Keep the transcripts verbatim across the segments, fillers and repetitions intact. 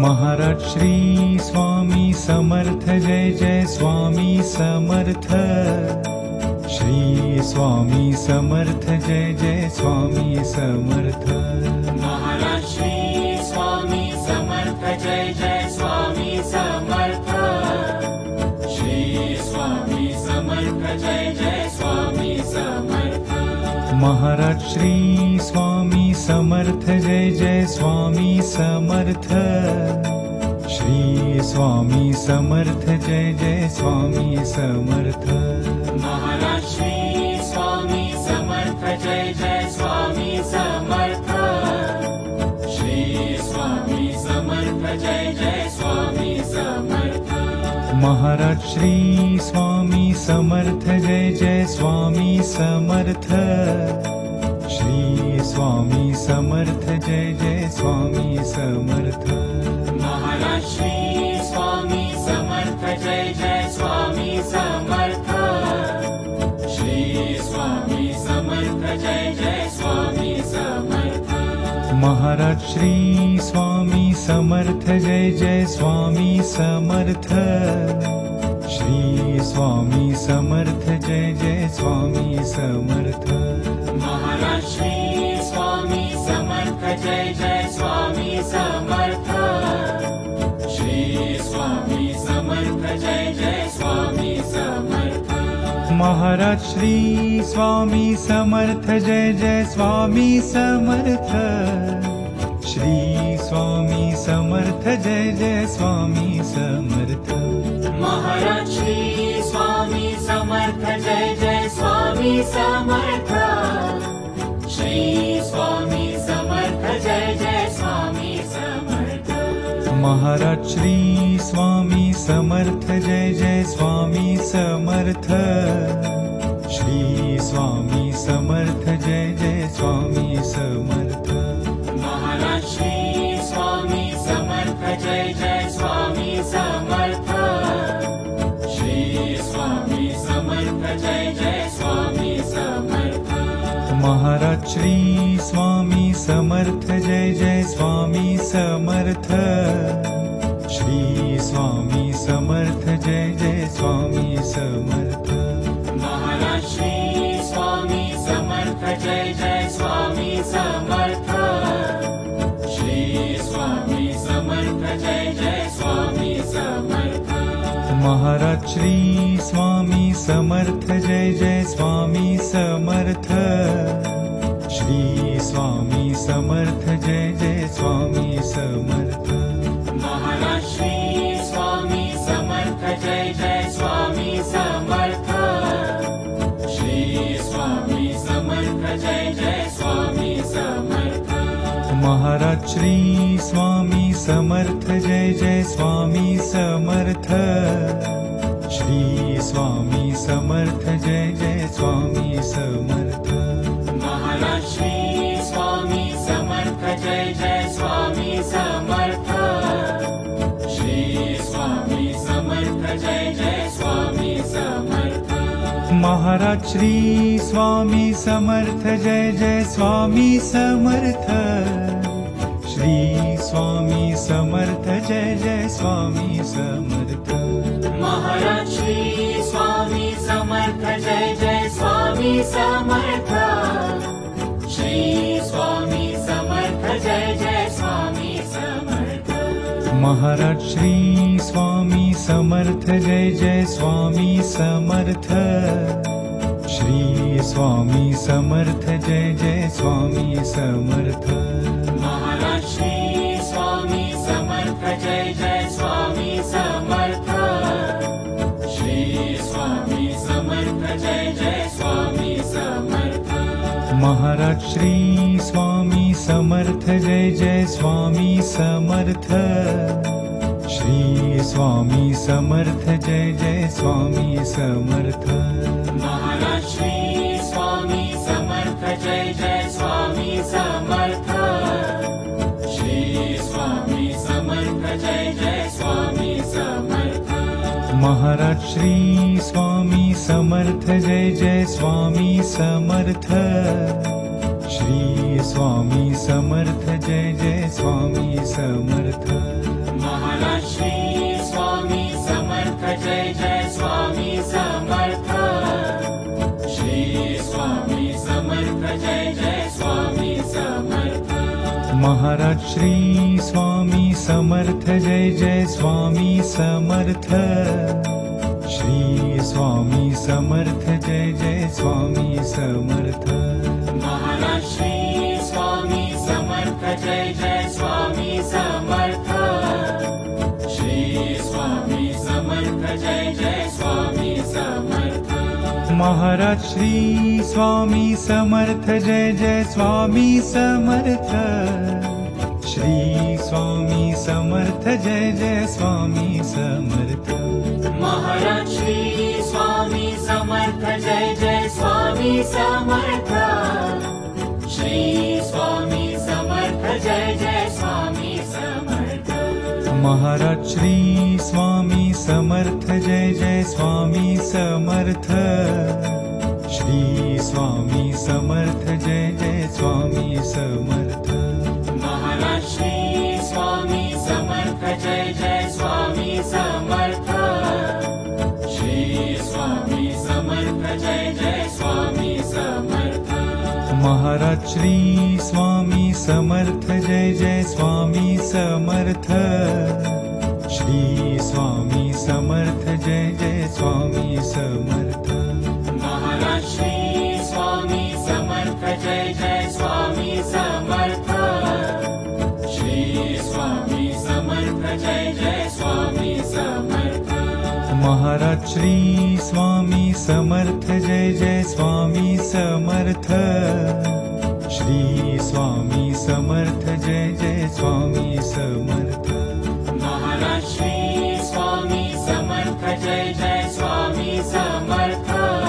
Maharaj Shri Swami Samarth Jai Jai Swami Samarth. Shri Swami Samarth Jai Jai Swami Samarth. Maharaj Shri Swami Samarth Jai Jai Swami Samarth. Shri Swami Samarth Jai Jai Swami Samarth. Maharaj Shri Swami Samarth Jai Jai Swami Samarth. Shri Swami Samarth Jai Jai Swami Samarth. Maharaj Shri Swami Samarth Jai Jai Swami Samarth. Shri Swami Samarth Jai Jai Swami Samarth. Maharaj Shri Swami Samarth Jai Jai Swami Samarth. Shri Swami Samarth Jai Jai Swami Samarth. Maharaj Shri Swami Samarth Jai Jai Swami Samarth. Shri Swami Samarth Jai Jai Swami Samarth. Maharaj Shri Swami Samarth Jai Jai Swami Samarth. Shri Swami Samarth Jai Jai Swami Samarth. Maharaj Shri Swami Samarth Jai Jai Swami Samarth. Shri Swami Samarth Jai Jai Swami Samarth. Maharaj Shri Swami Samarth Jai Jai Swami Samarth. Shri Swami Samarth Jai Jai Swami Samarth. Maharaj Shri Swami Samarth Jai Jai Swami Samarth. Shri Swami Samarth Jai Jai Swami Samarth. Maharaj Shri Swami Samarth Jai Jai Swami Samarth. Shri Swami Samarth Jai Jai Swami Samarth. Maharaj Shri Swami Samarth Jai Jai Swami Samarth. Shri Swami Samarth Jai Jai Swami Samarth. Maharaj Shri Swami Samarth Jai Jai Swami Samarth. Shri Swami Samarth Jai Jai Swami Samarth. Maharaj Shri Swami Samarth Jai Jai Swami Samarth. Shri Swami Samarth Jai Jai Swami Samarth. Maharaj Shri Swami Samarth Jai Jai Swami Samarth. Shri Swami Samarth Jai Jai Swami Samarth. Maharaj Shri Swami Samarth Jai Jai Swami Samarth. Shri Swami Samarth Jai Jai Swami Samarth. Maharaj Shri Swami Samarth Jai Jai Swami Samarth. Shri Swami Samarth Jai Jai Swami Samarth. Maharaj Shri Swami Samarth Jai Jai Swami Samarth. Shri Swami Samarth Jai Jai Swami Samarth. Maharaj Shri Swami Samarth Jai Jai Swami Samarth. Shri Swami Samarth Jai Jai Swami Samarth. Maharaj Shri Swami Samarth Jai Jai Swami Samarth. Shri Swami Samarth Jai Jai Swami Samarth. Maharaj Shri Swami Samarth Jai Jai Swami Samarth. Shri Swami Samarth Jai Jai Swami Samarth. Maharaj Shri Swami Samarth Jai Jai Swami Samarth. Shri Swami Samarth Jai Jai Swami Samarth. Maharaj Shri Swami Samarth Jai Jai Swami Samarth. Shri Swami Samarth Jai Jai Swami Samarth. Maharaj Shri Swami Samarth Jai Jai Swami Samarth. Shri Swami Samarth Jai Jai Swami Samarth. Maharaj Shri Swami Samarth Jai Jai Swami Samarth. Shri Swami Samarth Jai Jai Swami Samarth. Maharaj Shri Swami Samarth Jai Jai Swami Samarth Shri Swami Samarth Jai Jai Swami Samarth Maharaj Shri Swami Samarth Jai Jai Swami Samarth Shri Swami Samarth Jai Jai Swami Samarth Maharaj Shri Swami Samarth Jai Jai Swami Samarth Shri Swami Samarth Jai Jai Swami Samarth Maharaj Shri Swami Samarth Jai Jai Swami Samarth Shri Swami Samarth Jai Jai Swami Samarth Maharaj Shri Swami Samarth Jai Jai Swami Samarth Shri Swami Samarth Jai Jai Swami Samarth Maharaj Shri Swami Samarth Jai Jai Swami Samarth Shri Swami Samarth Jai Jai Swami Samarth Maharaj Shri Swami Samarth Jai Jai Swami Samarth Shri Swami Samarth Jai Jai Swami Samarth Maharaj Shri Swami Samarth Jai Jai Swami Samarth Shri Swami Samarth Jai Jai Swami Samarth Maharaj Shri Swami Samarth Jai Jai Swami Samarth Shri Swami Samarth Jai Jai Swami Samarth Maharaj Shri Swami Samarth Jai Jai Swami Samarth Shri Swami Samarth Jai Jai Swami Samarth Maharaj Shri Swami Samarth Jai Jai Swami Samarth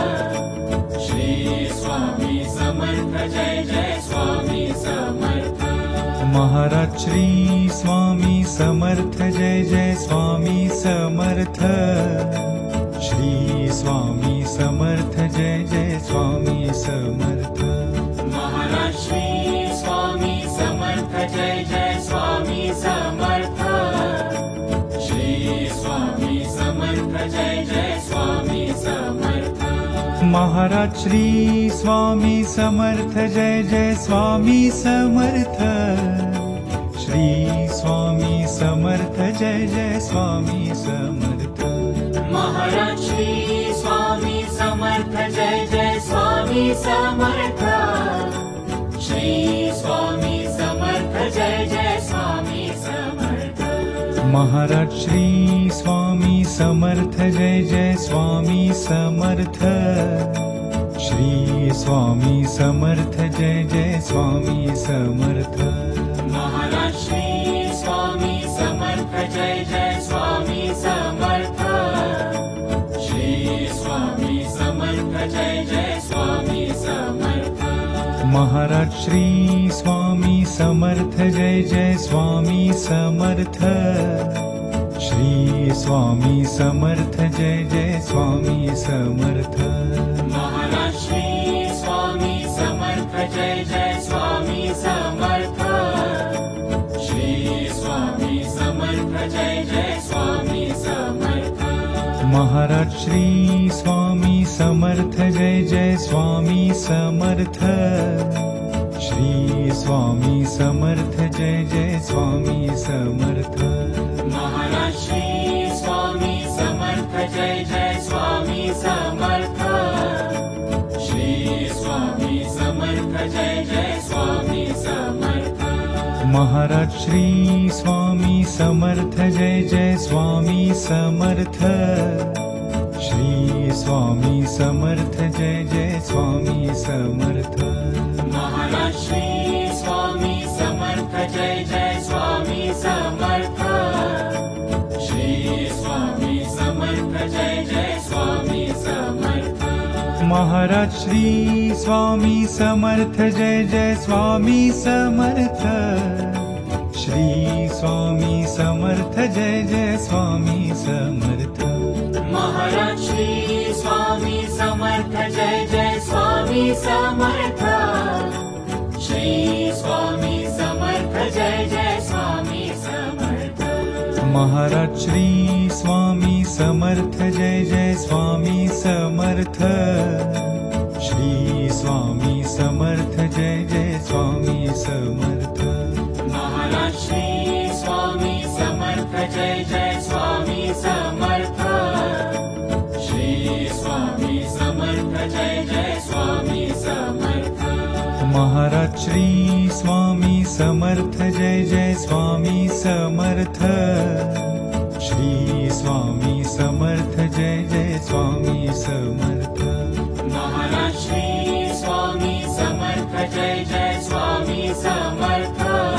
Shri Swami Samarth Jai Jai Swami Samarth Maharaj Shri Swami Samarth Jai Jai Swami Samarth Shri Swami Samarth Jai Jai Swami Samarth Maharaj Shri Swami Samarth Jai Jai Swami Samarth Shri Swami Samarth Jai Jai Swami Samarth Maharaj Shri Swami Samarth Jai Jai Swami Samarth Shri Swami Samarth Jai Jai Swami Samarth Maharaj Shri Swami Samarth Jai Jai Swami Samarth Shri Swami Samarth Jai Jai Swami Samarth Maharaj Shri Swami Samarth Jai Jai Swami Samarth Shri Swami Samarth Jai Jai Swami Samarth Maharaj Shri Swami Samarth Jai Jai Swami Samarth Shri Swami Samarth Jai Jai Swami Samarth Maharaj Shri Swami Samarth Jai Jai Swami Samarth Shri Swami Samarth Jai Jai Swami Samarth Maharaj Shri Swami Samarth Jai Jai Swami Samarth Shri Swami Samarth Jai Jai Swami Samarth Maharaj Shri Swami Samarth Jai Jai Swami Samarth Shri Swami Samarth Jai Jai Swami Samarth Maharaj Shri Swami Samarth Jai Jai Swami Samarth Shri Swami Samarth Jai Jai Swami Samarth Maharaj Shri Swami Samarth Jai Jai Swami Samarth Shri Swami Samarth Jai Jai Swami Samarth Maharaj Shri Swami Samarth Jai Jai Swami Samarth Shri Swami Samarth Jai Jai Swami Samarth Maharaj Shri Swami Samarth Jai Jai Swami Samarth Shri Swami Samarth Jai Jai Swami Samarth Maharaj Shri Swami Samarth Jai Jai Swami Samarth Shri Swami Samarth Jai Jai Swami Samarth Maharaj Shri Swami Samarth Jai Jai Swami Samarth. Shri Swami Samarth Jai Jai Swami Samarth. Maharaj Shri Swami Samarth Jai Jai Swami Samarth. Shri Swami Samarth Jai Jai Swami Samarth. Maharaj Shri Swami Samarth Jai Jai Swami Samarth. Shri Swami Samarth Jai Jai Swami Samarth. Maharaj Shri Swami Samarth Jai Jai Swami Samarth.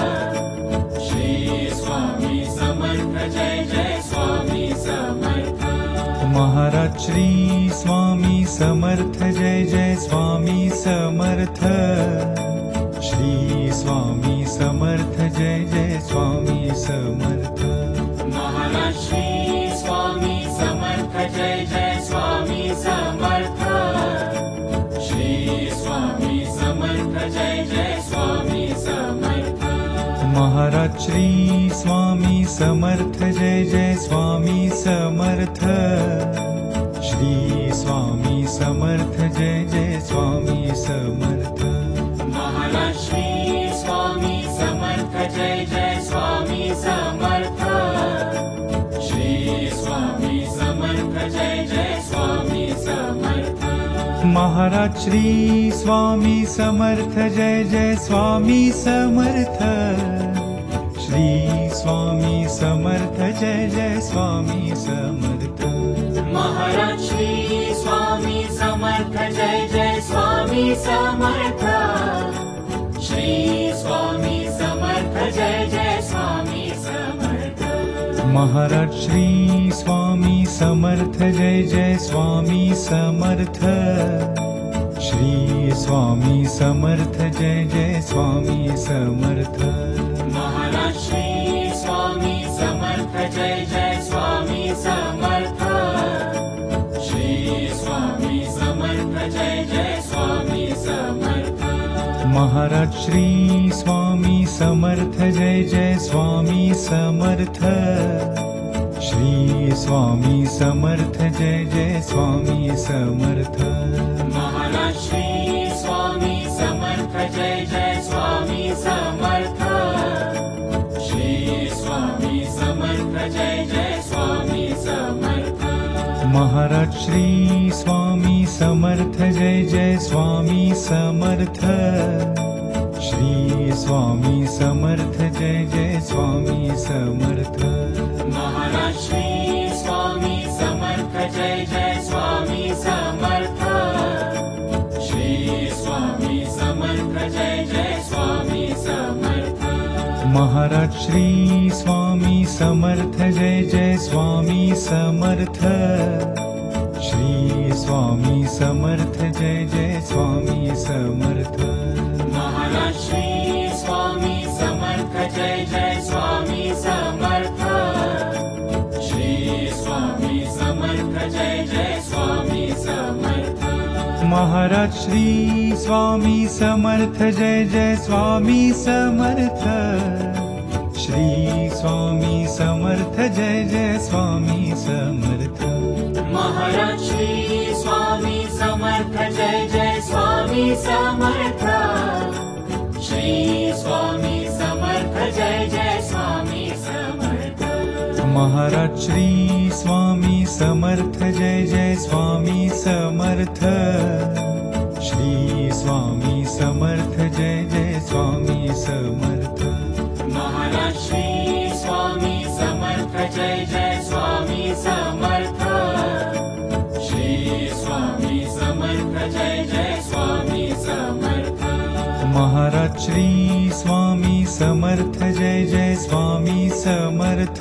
Shri Swami Samarth Jai Jai Swami Samarth. Maharaj Shri Swami Samarth Jai Jai Swami Samarth. Shri Swami Samarth Jai Jai Swami Samarth. Maharaj Shri Swami Samarth Jai Jai Swami Samarth. Shri Swami Samarth Jai Jai Swami Samarth. Maharaj Shri Swami Samarth Jai Jai Swami Samarth. Shri Swami Samarth Jai Jai Swami Samarth. Maharaj Shri Swami Samarth Jai Jai Swami Samarth. Shri Swami Samarth Jai Jai Swami Samarth. Maharaj Shri Swami Samarth Jai Jai Swami Samarth. Shri Swami Samarth Jai Jai Swami Samarth. Maharaj Shri Swami Samarth Jai Jai Swami Samarth. Shri Swami Samarth Jai Jai Swami Samarth. Maharaj Shri Swami Samarth Jai Jai Swami Samarth. Shri Swami Samarth Jai Jai Swami Samarth. Maharaj Shri Swami Samarth Jai Jai Swami Samarth. Shri Swami Samarth Jai Jai Swami Samarth. Maharaj Shri Swami Samarth Jai Jai Swami Samarth. Shri Swami Samarth Jai Jai Swami Samarth. Maharaj Shri Swami Samarth Jai Jai Swami Samarth. Shri Swami Samarth Jai Jai Swami Samarth. Maharaj Shri Swami Samarth Jai Jai Swami Samarth. Shri Swami Samarth Jai Jai Swami Samarth. Maharaj Shri Swami Samarth Jai Jai Swami Samarth. Shri Swami Samarth Jai Jai Swami Samarth. Maharaj Shri Swami Samarth Jai Jai Swami Samarth. Shri Swami Samarth Jai Jai Swami Samarth. Maharaj Shri Swami Samarth Jai Jai Swami Samarth. Shri Swami Samarth Jai Jai Swami Samarth. Maharaj Shri Swami Samarth Jai Jai Swami Samarth. Shri Swami Samarth Jai Jai Swami Samarth. Maharaj Shri Swami Samarth Jai Jai Swami Samarth. Shri Swami Samarth Jai Jai Swami Samarth. Maharaj Shri Swami Samarth Jai Jai Swami Samarth. Shri Swami Samarth Jai Jai Swami Samarth. Maharaj Shri Swami Samarth Jai Jai Swami Samarth. Shri Swami Samarth Jai Jai Swami Samarth. Maharaj Shri Swami Samarth Jai Jai Swami Samarth.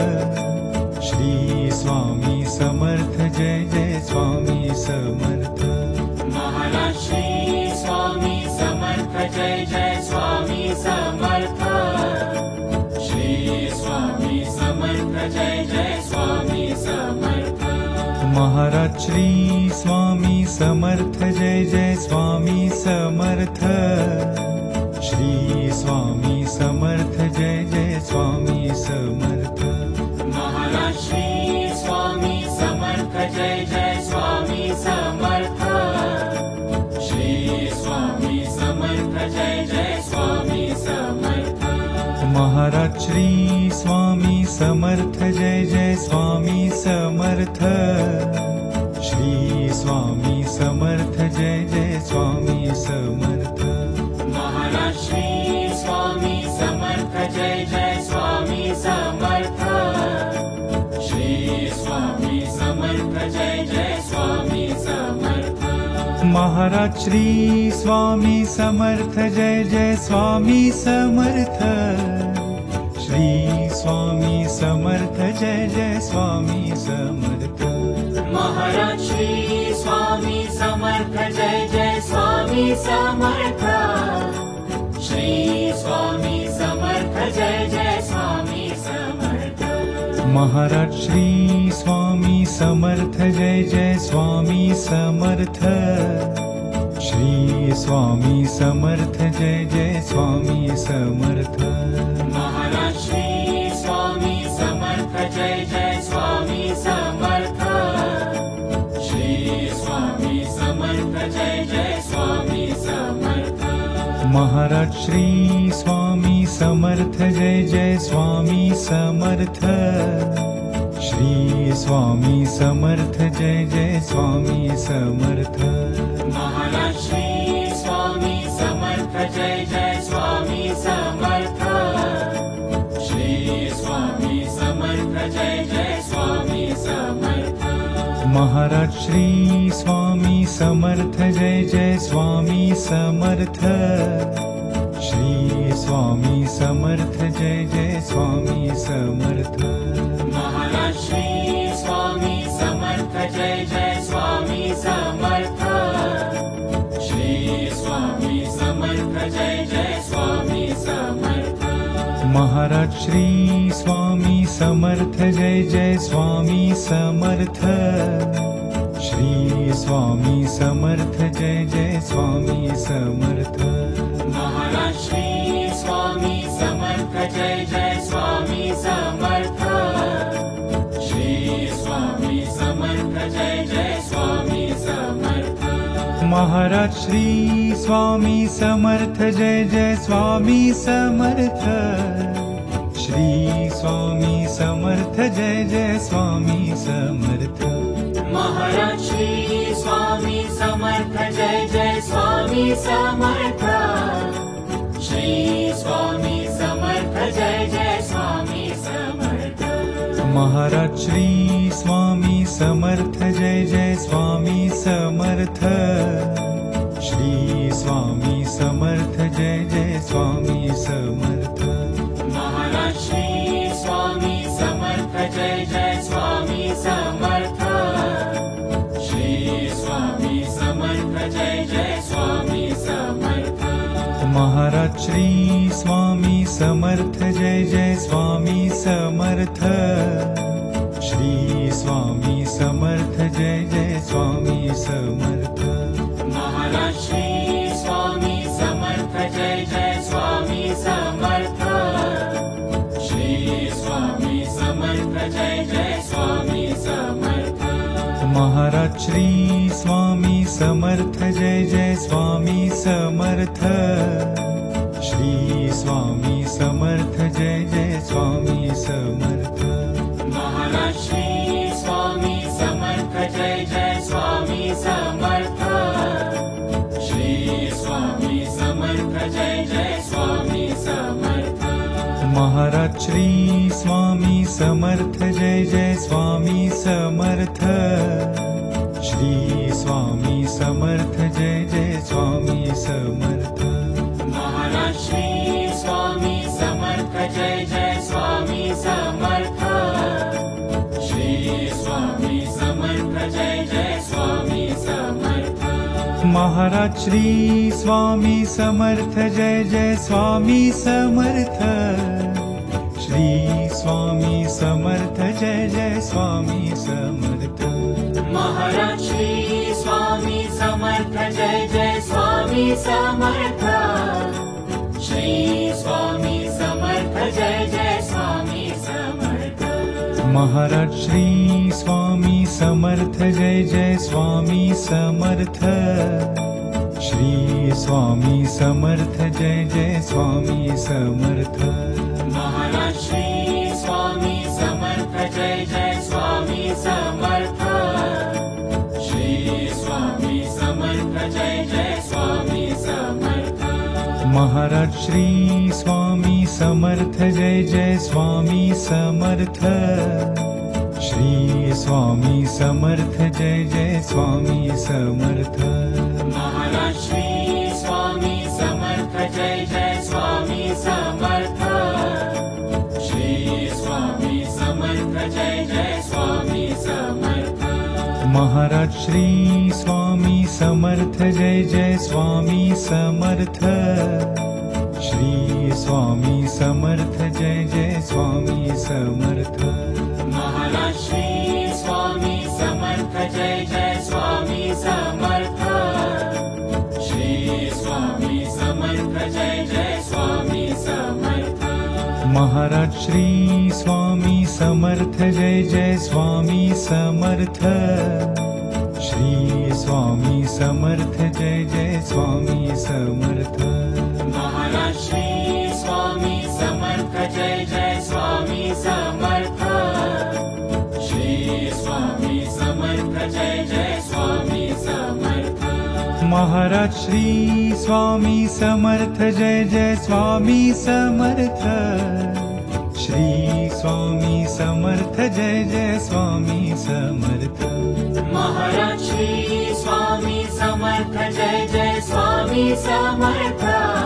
Shri Swami Samarth Jai Jai Swami Samarth. Maharaj Shri Swami Samarth Jai Jai Swami Samarth. Shri Swami Samarth Jai Jai Swami Samarth. Maharaj Shri Swami Samarth Jai Jai Swami Samarth. Shri Swami Samarth Jai Jai Swami Samarth. Swami Samarth Jai Jai Swami Samarth Maharaj Shri Swami Samarth Jai Jai Swami Samarth Shri Swami Samarth Jai Jai Swami Samarth Maharaj Shri Swami Samarth Jai Jai Swami Samarth Shri Swami Samarth Jai Jai Swami Samarth Maharaj Shri Swami Samarth Jai Jai Swami Samarth Shri Swami Samarth Jai Jai Swami Samarth Maharaj Shri Swami Samarth Jai Jai Swami Samarth Shri Swami Samarth Jai Jai Swami Samarth Maharaj Shri Swami Samarth Jai Jai Swami Samarth Shri Swami Samarth Jai Jai Swami Samarth Maharaj Shri Swami Samarth Jai Jai Swami Samarth Shri Swami Samarth Jai Jai Swami Samarth Maharaj Shri Swami Samarth Jai Jai Swami Samarth Shri Swami Samarth Jai Jai Swami Samarth Maharaj Shri Swami Samarth Jai Jai Swami Samarth Shri Swami Samarth Jai Jai Swami Samarth Maharaj Shri Swami Samarth Jai Jai Swami Samarth Shri Swami Samarth Jai Jai Swami Samarth Maharaj Shri Swami Samarth Jai Jai Swami Samarth Shri Swami Samarth Jai Jai Swami Samarth Maharaj Shri Swami Samarth Jai Jai Swami Samarth Shri Swami Samarth Jai Jai Swami Samarth Maharaj Shri Swami Samarth Jai Jai Swami Samarth Shri Swami Samarth Jai Jai Swami Samarth Maharaj Shri Swami Samarth Jai Jai Swami Samarth Shri Swami Samarth Jai Jai Swami Samarth Maharaj Shri Swami Samarth Jai Jai Swami Samarth Shri Swami Samarth Jai Jai Swami Samarth Maharaj Shri Swami Samarth Jai Jai Swami Samarth Shri Swami Samarth Jai Jai Swami Samarth Maharaj Shri Swami Samarth Jai Jai Swami Samarth Shri Swami Samarth Jai Jai Swami Samarth Maharaj Shri Swami Samarth Jai Jai Swami Samarth Shri Swami Samarth Jai Jai Swami Samarth Maharaj Shri Swami Samarth Jai Jai Swami Samarth Shri Swami Samarth Jai Jai Swami Samarth Maharaj Shri Swami Samarth Jai Jai Swami Samarth Shri Swami Samarth Jai Jai Swami Samarth Maharaj Shri Swami Samarth Jai Jai Swami Samarth Shri Swami Samarth Jai Jai Swami Samarth Maharaj Shri Swami Samarth Jai Jai Swami Samarth Shri Swami Samarth Jai Jai Swami Samarth Maharaj Shri Swami Samarth Jai Jai Swami Samarth Shri Swami Samarth Jai Jai Swami Samarth Maharaj Shri Swami Samarth Jai Jai Swami Samarth Shri Swami Samarth Jai Jai Swami Samarth Maharaj Shri Swami Samarth Jai Jai Swami Samarth Shri Swami Samarth Jai Jai Swami Samarth Maharaj Shri Swami Samarth Jai Jai Swami Samarth Shri Swami Samarth Jai Jai Swami Samarth Maharaj Shri Swami Samarth Jai Jai Swami Samarth Shri Swami Samarth Jai Jai Swami Samarth Maharaj Shri Swami Samarth Jai Jai Swami Samarth Shri Swami Samarth Jai Jai Swami Samarth Maharaj Shri Swami Samarth Jai Jai Swami Samarth Shri Swami Samarth Jai Jai Swami Samarth Maharaj Shri Swami Samarth Jai Jai Swami Samarth Shri Swami Samarth Jai Jai Swami Samarth Maharaj Shri Swami Samarth Jai Jai Swami Samarth Shri Swami Samarth Jai Jai Swami Samarth Maharaj Shri Swami Samarth Jai Jai Swami Samarth Shri Swami Samarth Jai Jai Swami Samarth Maharaj Shri Swami Samarth Jai Jai Swami Samarth Shri Swami Samarth Jai Jai Swami Samarth Maharaj Shri Swami Samarth Jai Jai Swami Samarth Shri Swami Samarth Jai Jai Swami Samarth Maharaj Shri Swami Samarth Jai Jai Swami Samarth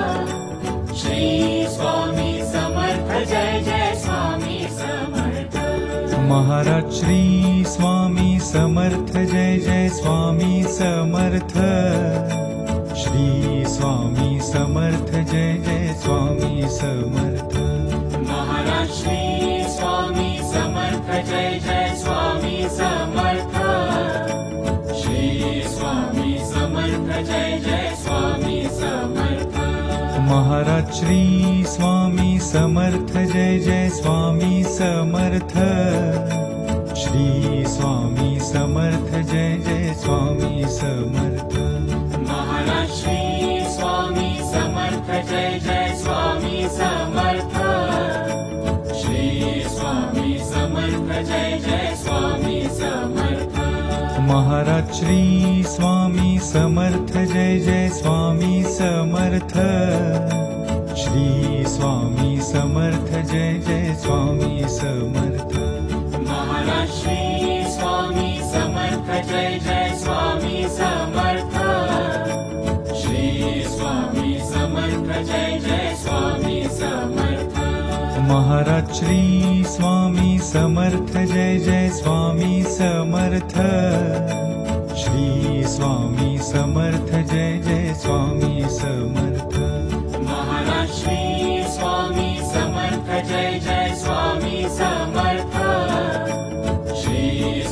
Shri Swami Samarth Jai Jai Swami Samarth Maharaj Shri Swami Samarth Jai Jai Swami Samarth Shri Swami Samarth Jai Jai Swami Samarth Maharaj Shri Swami Samarth Jai Jai Swami Samarth Shri Swami Samarth Jai Jai Swami Samarth Maharaj Shri Swami Samarth Jai Jai Swami Samarth Shri Swami Samarth Jai Jai Swami Samarth Maharaj Shri Swami Samarth Jai Jai Swami Samarth Shri Swami Samarth Jai Jai Swami Samarth Maharaj Shri Swami Samarth Jai Jai Swami Samarth Shri Swami Samarth Jai Jai Swami Samarth Maharaj Shri Swami Samarth Jai Jai Swami Samarth Shri Swami Samarth Jai Jai Swami Samarth Maharaj Shri Swami Samarth Jai Jai Swami Samarth Shri Swami Samarth Jai Jai Swami Samarth